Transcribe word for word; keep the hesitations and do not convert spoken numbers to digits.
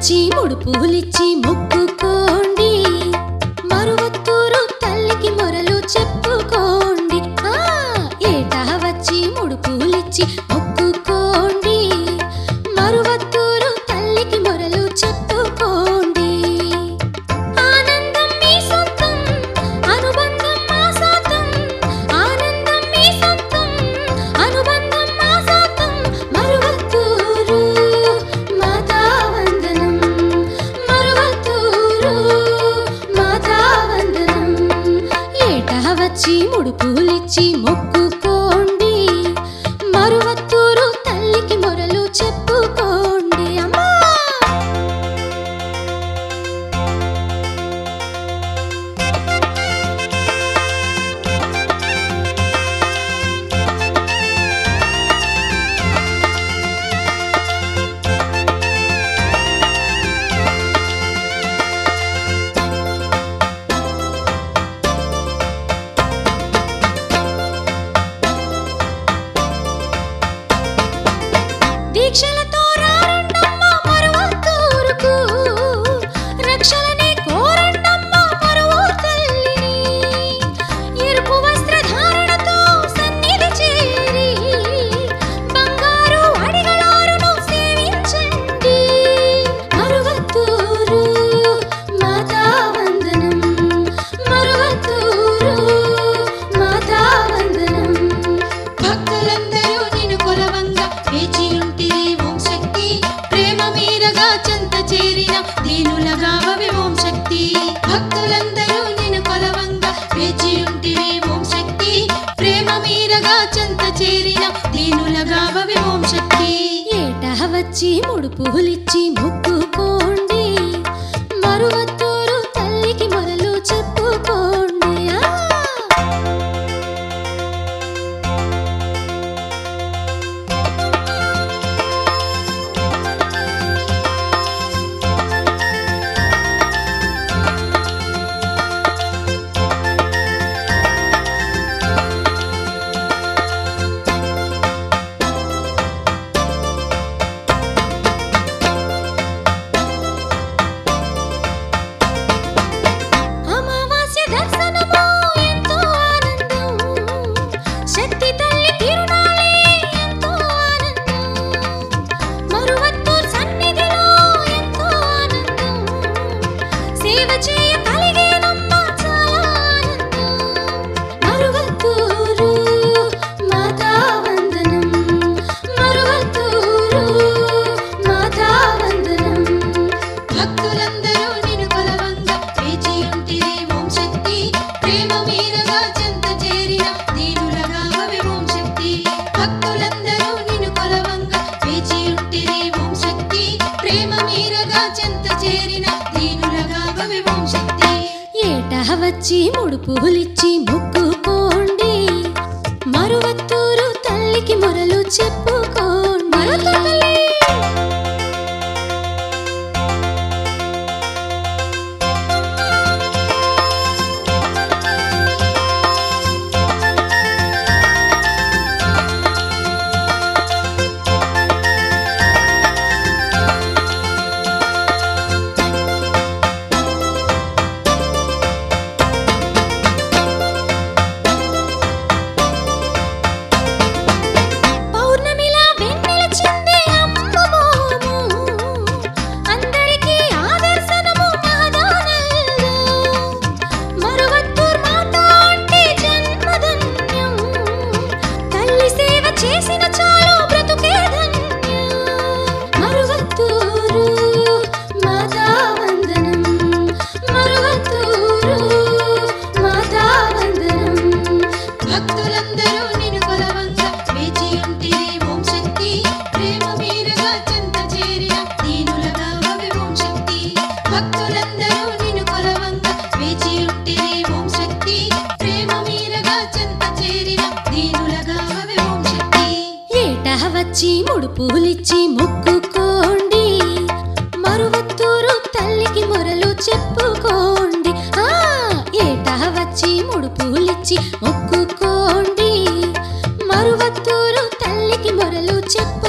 వచ్చి ముడుపులిచ్చి మొక్కుకోండి, మరువత్తూరు తల్లికి మొరలు చెప్పుకోండి. ఆ ఏటా వచ్చి ముడుపులిచ్చి మొక్కుకోండి, మరువత్తూరు తల్లికి మొరలు చెప్పుకోండి. ఆనందం మీ సొంతం, అనుబంధం మా సొంతం, ఆనందం మీ సొంతం, అనుబంధం మా సొంతం. మరువత్తూరు మాతా వందనం, మరువత్తూరు మాతా వందనం. ఏటా వచ్చి ముడుపులిచ్చి మొక్కుకోండి, మరువత్తూరు తల్లికి మొరలు చెప్పుకోండి. అమ్మా దీక్షలతో రారండమ్మ మరువత్తూరుకు, రక్షలనే కోరండమ్మ మరువూరు తల్లిని. ఎరుపు వస్త్రధారణతో సన్నిధి చేరి బంగారు అడిగలారును సేవించండి. మరువత్తూరు మాతా వందనం, మరువత్తూరు మాతా వందనం. భక్తులందరూ నిన్ను కొలవంగా వేచి ఉంటిరి ఓం శక్తి, ప్రేమ మీరగా చెంత చేరిన దీనులగావవి ఓం శక్తి. భక్తులందరూ నిన్ను కొలవంగా వేచి ఉంటిరి ఓం శక్తి, ప్రేమ మీరగా చెంత చేరిన దీనులగావవి ఓం శక్తి. ఏటా వచ్చి ముడుపులిచ్చి మొక్కుకోండి, మరువత్తూరు తల్లికి మొరలు చెప్పుకోండి. ఆ అమావాస్య దర్శనము ఎంతో ఆనందం, శక్తి తల్లి తిరునాళే ఎంతో ఆనందం, మరువత్తూరు సన్నిధిలో ఎంతో ఆనందం, సేవ చేయ కలిగేనమ్మ చాలా ఆనందం. మరువత్తూరు మాతా వందనం, మరువత్తూరు మాతా వందనం. భక్తులందరూ నిన్ను కొలవంగా వేచి ఉంటిరి ఓం శక్తి, ప్రేమ మీరగా చెంత చేరిన దీనులగావవి ఓం శక్తి. భక్తులందరూ నిన్ను కొలవంగా వేచి ఉంటిరి ఓం శక్తి, ప్రేమ మీరగా చెంత చేరిన దీనులగావవి ఓం శక్తి. ఏటా వచ్చి ముడుపులిచ్చి మొక్కుకోండి, మరువత్తూరు తల్లికి మొరలు చెప్పుకోండి. మరువత్తూరు తల్లి పౌర్ణమిలా వెన్నెల చిందే అమ్మమోము, అందరికీ ఆదర్శనము మహదానందం. మరువత్తూరు మాతా అంటే జన్మధన్యం, తల్లి సేవ చేసిన చాలు బ్రతుకే ధన్యం. మరువత్తూరు మాతా వందనం, మరువత్తూరు మాతా వందనం. భక్తులందరూ నిన్ను కొలవంగా వేచి ఉంటిరి ఓం శక్తి, ప్రేమ మీరగా చెంత చేరిన దీనులగావవి ఓం శక్తి. భక్తులందరూ నిన్ను కొలవంగా వేచి ఉంటిరి ఓం శక్తి, ప్రేమ మీరగా చెంత చేరిన దీనులగావవి ఓం శక్తి. ఏటా వచ్చి ముడుపులిచ్చి మొక్కుకోండి, మరువత్తూరు తల్లికి మొరలు చెప్పుకోండి. ఆ ఏటా వచ్చి ముడుపులిచ్చి మొక్కుకోండి, మరువత్తూరు తల్లికి మొరలు చెప్పు